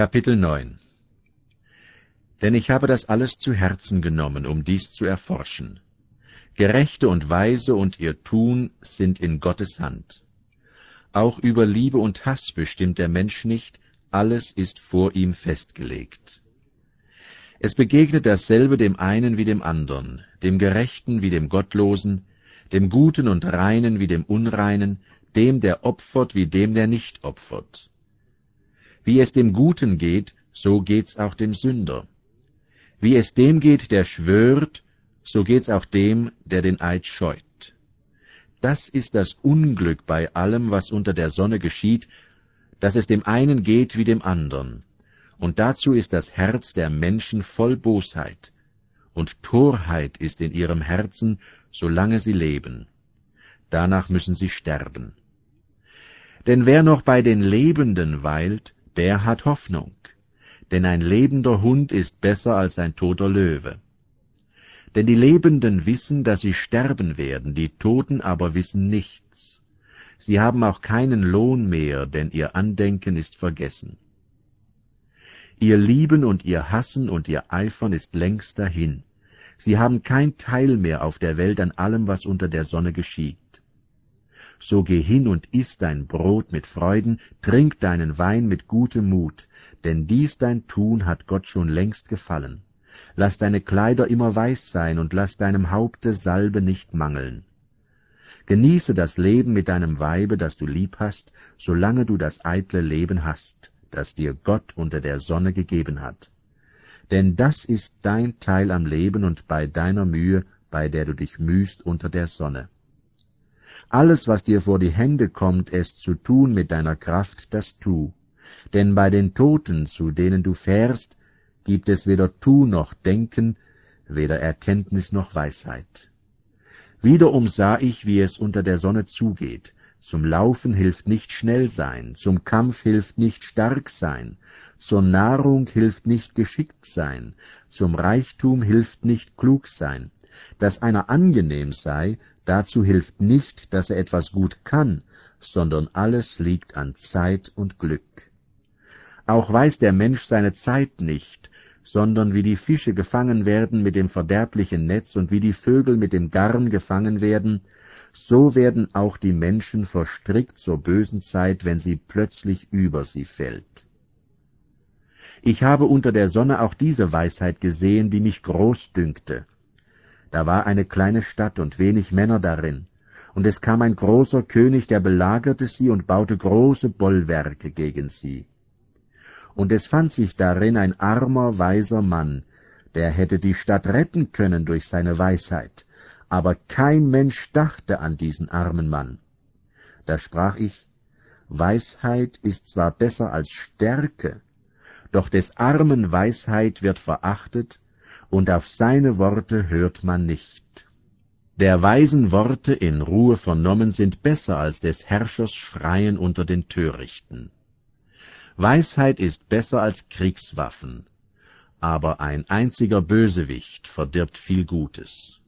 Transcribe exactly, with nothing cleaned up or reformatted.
Kapitel neun. Denn ich habe das alles zu Herzen genommen, um dies zu erforschen. Gerechte und Weise und ihr Tun sind in Gottes Hand. Auch über Liebe und Hass bestimmt der Mensch nicht, alles ist vor ihm festgelegt. Es begegnet dasselbe dem einen wie dem andern, dem Gerechten wie dem Gottlosen, dem Guten und Reinen wie dem Unreinen, dem, der opfert wie dem, der nicht opfert. Wie es dem Guten geht, so geht's auch dem Sünder. Wie es dem geht, der schwört, so geht's auch dem, der den Eid scheut. Das ist das Unglück bei allem, was unter der Sonne geschieht, dass es dem einen geht wie dem andern. Und dazu ist das Herz der Menschen voll Bosheit, und Torheit ist in ihrem Herzen, solange sie leben. Danach müssen sie sterben. Denn wer noch bei den Lebenden weilt, der hat Hoffnung, denn ein lebender Hund ist besser als ein toter Löwe. Denn die Lebenden wissen, dass sie sterben werden, die Toten aber wissen nichts. Sie haben auch keinen Lohn mehr, denn ihr Andenken ist vergessen. Ihr Lieben und ihr Hassen und ihr Eifern ist längst dahin. Sie haben kein Teil mehr auf der Welt an allem, was unter der Sonne geschieht. So geh hin und iss dein Brot mit Freuden, trink deinen Wein mit gutem Mut, denn dies dein Tun hat Gott schon längst gefallen. Lass deine Kleider immer weiß sein und lass deinem Haupte Salbe nicht mangeln. Genieße das Leben mit deinem Weibe, das du lieb hast, solange du das eitle Leben hast, das dir Gott unter der Sonne gegeben hat. Denn das ist dein Teil am Leben und bei deiner Mühe, bei der du dich mühst unter der Sonne. Alles, was dir vor die Hände kommt, es zu tun mit deiner Kraft, das tu. Denn bei den Toten, zu denen du fährst, gibt es weder Tu noch Denken, weder Erkenntnis noch Weisheit. Wiederum sah ich, wie es unter der Sonne zugeht. Zum Laufen hilft nicht schnell sein, zum Kampf hilft nicht stark sein, zur Nahrung hilft nicht geschickt sein, zum Reichtum hilft nicht klug sein. Dass einer angenehm sei, dazu hilft nicht, dass er etwas gut kann, sondern alles liegt an Zeit und Glück. Auch weiß der Mensch seine Zeit nicht, sondern wie die Fische gefangen werden mit dem verderblichen Netz und wie die Vögel mit dem Garn gefangen werden, so werden auch die Menschen verstrickt zur bösen Zeit, wenn sie plötzlich über sie fällt. Ich habe unter der Sonne auch diese Weisheit gesehen, die mich groß dünkte. Da war eine kleine Stadt und wenig Männer darin, und es kam ein großer König, der belagerte sie und baute große Bollwerke gegen sie. Und es fand sich darin ein armer, weiser Mann, der hätte die Stadt retten können durch seine Weisheit, aber kein Mensch dachte an diesen armen Mann. Da sprach ich, Weisheit ist zwar besser als Stärke, doch des Armen Weisheit wird verachtet, und auf seine Worte hört man nicht. Der Weisen Worte in Ruhe vernommen sind besser als des Herrschers Schreien unter den Törichten. Weisheit ist besser als Kriegswaffen, aber ein einziger Bösewicht verdirbt viel Gutes.